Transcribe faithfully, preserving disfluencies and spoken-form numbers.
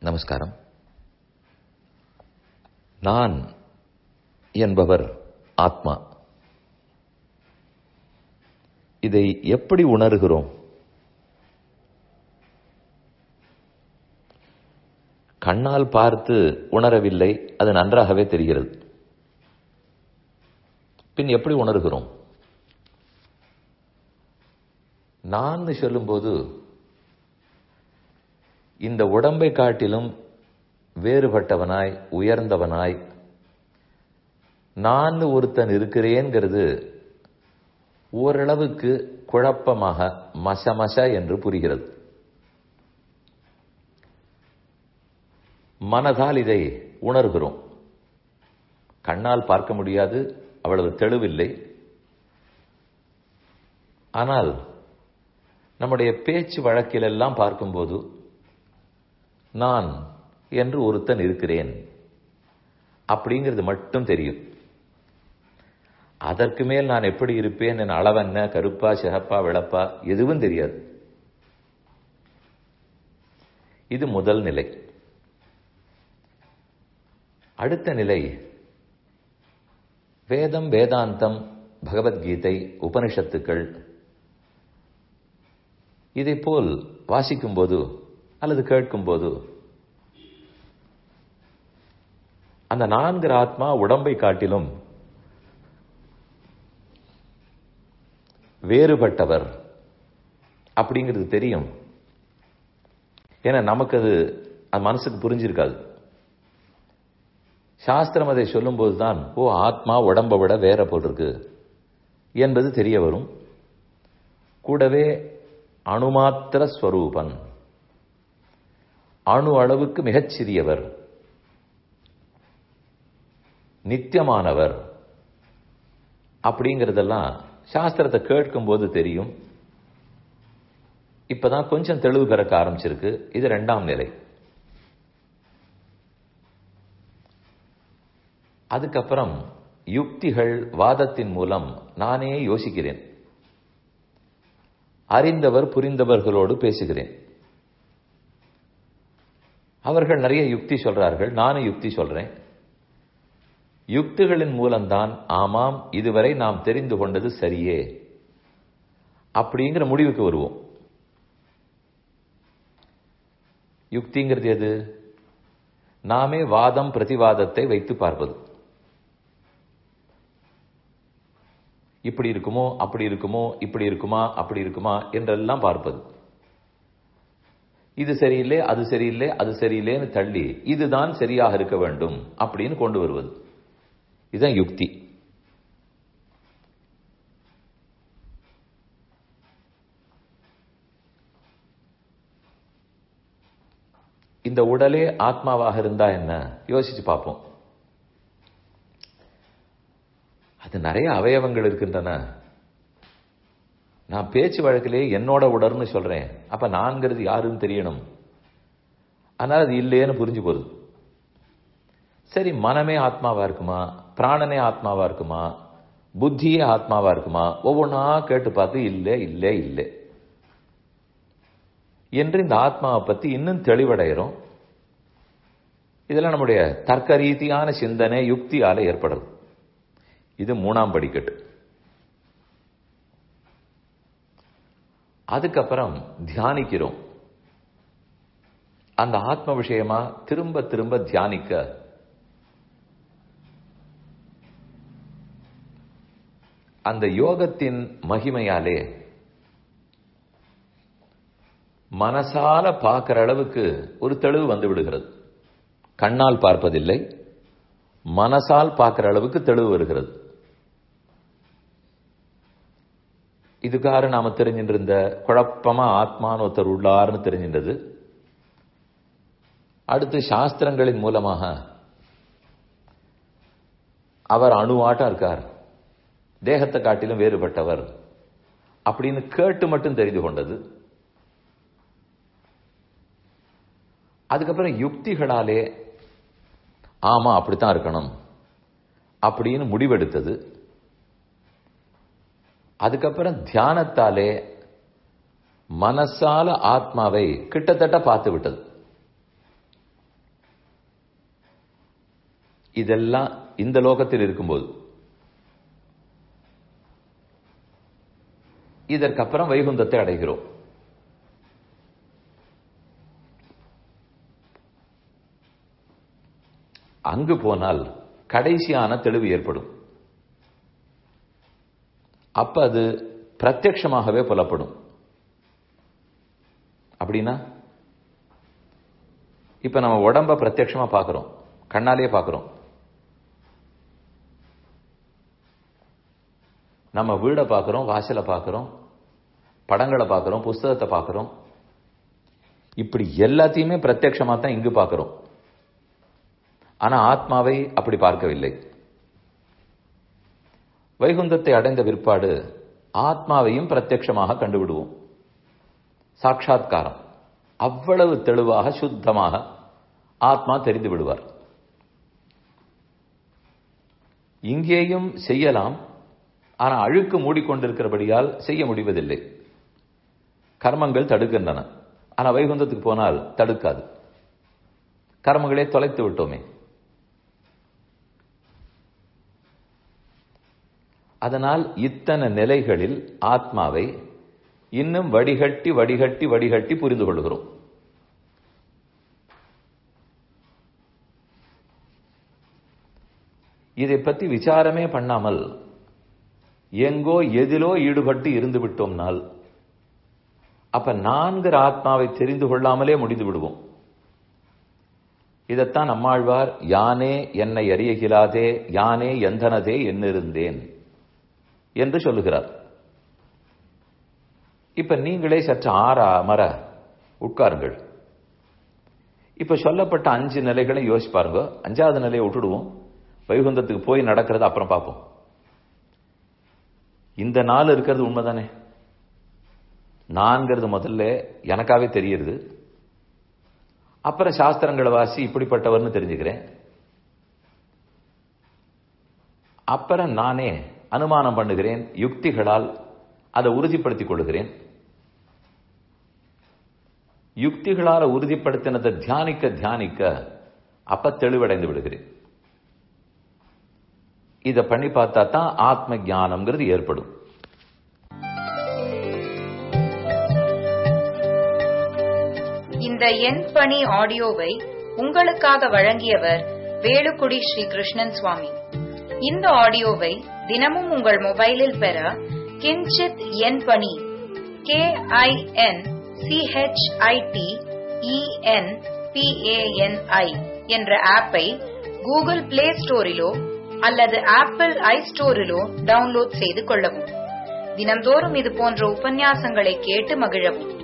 நமஸ்காரம். நான் என்பவர் ஆத்மா. இதை எப்படி உணர்கிறோம்? கண்ணால் பார்த்து உணரவில்லை, அது நன்றாகவே தெரிகிறது. பின் எப்படி உணர்கிறோம்? நான் சொல்லும்போது இந்த உடம்பை காட்டிலும் வேறுபட்டவனாய் உயர்ந்தவனாய் நான் ஒருத்தன் இருக்கிறேன்கிறது ஓரளவுக்கு குழப்பமாக மசமச என்று புரிகிறது. மனதால் இதை உணர்கிறோம். கண்ணால் பார்க்க முடியாது, அவ்வளவு தெளிவில்லை. ஆனால் நம்முடைய பேச்சு வழக்கிலெல்லாம் பார்க்கும்போது நான் என்று ஒருத்தன் இருக்கிறேன் அப்படிங்கிறது மட்டும் தெரியும். அதற்கு மேல் நான் எப்படி இருப்பேன், என் அளவென்ன, கருப்பா சிகப்பா வெளப்பா எதுவும் தெரியாது. இது முதல் நிலை. அடுத்த நிலை வேதம், வேதாந்தம், பகவத்கீதை, உபனிஷத்துக்கள் இதை போல் வாசிக்கும் போது அல்லது கேட்கும் போது அந்த நான்கு ஆத்மா உடம்பை காட்டிலும் வேறுபட்டவர் அப்படிங்கிறது தெரியும். ஏன்னா நமக்கு அது மனசுக்கு புரிஞ்சிருக்காது. சாஸ்திரம் அதை சொல்லும் போதுதான் ஓ ஆத்மா உடம்பை விட வேற போல் இருக்கு என்பது தெரிய வரும். கூடவே அணுமாத்திர ஸ்வரூபன், அணு அளவுக்கு மிகச் சிறியவர், நித்தியமானவர் அப்படிங்கிறதெல்லாம் சாஸ்திரத்தை கேட்கும் போது தெரியும். இப்பதான் கொஞ்சம் தெளிவு பிறக்க ஆரம்பிச்சிருக்கு. இது இரண்டாம் நிலை. அதுக்கப்புறம் யுக்திகள், வாதத்தின் மூலம் நானே யோசிக்கிறேன். அறிந்தவர் புரிந்தவர்களோடு பேசுகிறேன். அவர்கள் நிறைய யுக்தி சொல்றார்கள், நானும் யுக்தி சொல்றேன். யுக்திகளின் மூலம்தான் ஆமாம் இதுவரை நாம் தெரிந்து கொண்டது சரியே அப்படிங்கிற முடிவுக்கு வருவோம். யுக்திங்கிறது எது? நாமே வாதம் பிரதிவாதத்தை வைத்து பார்ப்பது. இப்படி இருக்குமோ, அப்படி இருக்குமோ, இப்படி இருக்குமா, அப்படி இருக்குமா என்றெல்லாம் பார்ப்பது. இது சரியில்லை, அது சரியில்லை, அது சரியில்லைன்னு தள்ளி இதுதான் சரியாக இருக்க வேண்டும் அப்படின்னு கொண்டு வருவது. இதுதான் யுக்தி. இந்த உடலே ஆத்மாவாக இருந்தா என்ன யோசிச்சு பார்ப்போம். அது நிறைய அவயவங்கள் இருக்கின்றன. நான் பேச்சு வழக்கிலே என்னோட உடல்னு சொல்றேன். அப்ப நான்கிறது யாருன்னு தெரியணும். ஆனால் அது இல்லையேன்னு புரிஞ்சு போகுது. சரி, மனமே ஆத்மாவா இருக்குமா, பிராணனே ஆத்மாவா இருக்குமா, புத்தியே ஆத்மாவா இருக்குமா, ஒவ்வொன்றா கேட்டு பார்த்து இல்லை இல்லை இல்லை என்று இந்த ஆத்மாவை பத்தி இன்னும் தெளிவடைகிறோம். இதெல்லாம் நம்முடைய தர்க்க ரீதியான சிந்தனை யுக்தியால ஏற்படுறது. இது மூணாம் படிக்கட்டு. அதுக்கப்புறம் தியானிக்கிறோம். அந்த ஆத்ம விஷயமா திரும்ப திரும்ப தியானிக்க அந்த யோகத்தின் மகிமையாலே மனசால பார்க்கிற அளவுக்கு ஒரு தெளிவு வந்து விடுகிறது. கண்ணால் பார்ப்பதில்லை, மனசால் பார்க்கிற அளவுக்கு தெளிவு வருகிறது. இதுக்காக நாம தெரிஞ்சிட்டு இருந்த குழப்பமா ஆத்மான்னு ஒருத்தர் உள்ளார்னு தெரிஞ்சின்றது. அடுத்து சாஸ்திரங்களின் மூலமாக அவர் அணுவாட்டம் இருக்கார், தேகத்தை காட்டிலும் வேறுபட்டவர் அப்படின்னு கேட்டு மட்டும் தெரிந்து கொண்டது. அதுக்கப்புறம் யுக்திகளாலே ஆமா அப்படித்தான் இருக்கணும் அப்படின்னு முடிவெடுத்தது. அதுக்கப்புறம் தியானத்தாலே மனசால ஆத்மாவை கிட்டத்தட்ட பார்த்து விட்டது. இதெல்லாம் இந்த லோகத்தில் இருக்கும்போது, இதற்கப்புறம் வைகுந்தத்தை அடைகிறோம். அங்கு போனால் கடைசியான தெளிவு ஏற்படும். அப்ப அது பிரத்யட்சமாகவே புலப்படும். அப்படின்னா இப்ப நம்ம உடம்ப பிரத்யட்சமா பார்க்கிறோம், கண்ணாலேயே பார்க்கிறோம். நம்ம வீடை பார்க்கிறோம், வாசலை பார்க்கிறோம், படங்களை பார்க்கிறோம், புஸ்தகத்தை பார்க்கிறோம். இப்படி எல்லாத்தையுமே பிரத்யட்சமா தான் இங்கு பார்க்கிறோம். ஆனா ஆத்மாவை அப்படி பார்க்கவில்லை. வைகுந்தத்தை அடைந்த பிற்பாடு ஆத்மாவையும் பிரத்யட்சமாக கண்டுவிடுவோம். சாட்சாத்காரம் அவ்வளவு தெளிவாக சுத்தமாக ஆத்மா தெரிந்து விடுவார். இங்கேயும் செய்யலாம், ஆனா அழுக்கு மூடிக்கொண்டிருக்கிறபடியால் செய்ய முடிவதில்லை. கர்மங்கள் தடுக்கின்றன. ஆனா வைகுந்தத்துக்கு போனால் தடுக்காது. கர்மங்களே தொலைத்து விட்டோமே. அதனால் இத்தனை நிலைகளில் ஆத்மாவை இன்னும் வடிகட்டி வடிகட்டி வடிகட்டி புரிந்து கொள்கிறோம். இதை பற்றி விசாரமே பண்ணாமல் எங்கோ எதிலோ ஈடுபட்டு இருந்து விட்டோம்னால் அப்ப நான்கிற ஆத்மாவை தெரிந்து கொள்ளாமலே முடிந்து விடுவோம். இதைத்தான் நம்மாழ்வார் யானே என்னை அறியகிலாதே யானே எந்தனதே என்னிருந்தேன் என்று சொல்லுகிறார். இப்ப நீங்களே சற்று ஆற அமர உட்காருங்கள். இப்ப சொல்லப்பட்ட அஞ்சு நிலைகளை யோசிப்பாருங்க. அஞ்சாவது நிலையை விட்டுடுவோம், வைகுந்தத்துக்கு போய் நடக்கிறது அப்புறம் பார்ப்போம். இந்த நாள் இருக்கிறது உண்மைதானே? நான்கிறது முதல்ல எனக்காவே தெரியுது. அப்புறம் சாஸ்திரங்களை வாசி இப்படிப்பட்டவர்னு தெரிஞ்சுக்கிறேன். அப்புறம் நானே அனுமானம் பண்ணுகிறேன், யுக்திகளால் அதை உறுதிப்படுத்திக் கொள்கிறேன். யுக்திகளால் உறுதிப்படுத்தினதை தியானிக்க தியானிக்க அப்ப தெளிவடைந்து விடுகிறேன். இதை பண்ணி பார்த்தா தான் ஆத்ம ஞானம்ங்கிறது ஏற்படும். இந்த என் பணி ஆடியோவை உங்களுக்காக வழங்கியவர் வேலுக்குடி ஸ்ரீ கிருஷ்ணன் சுவாமி. இந்த ஆடியோவை தினமும் உங்கள் மொபைலில் பெற கிஞ்சித் என் பணி K I N C H I T E N P A N I என்ற ஆப்பை கூகுள் பிளே ஸ்டோரிலோ அல்லது ஆப்பிள் ஐ ஸ்டோரிலோ டவுன்லோட் செய்து கொள்ளவும். தினம்தோறும் இது போன்ற உபன்யாசங்களை கேட்டு மகிழவும்.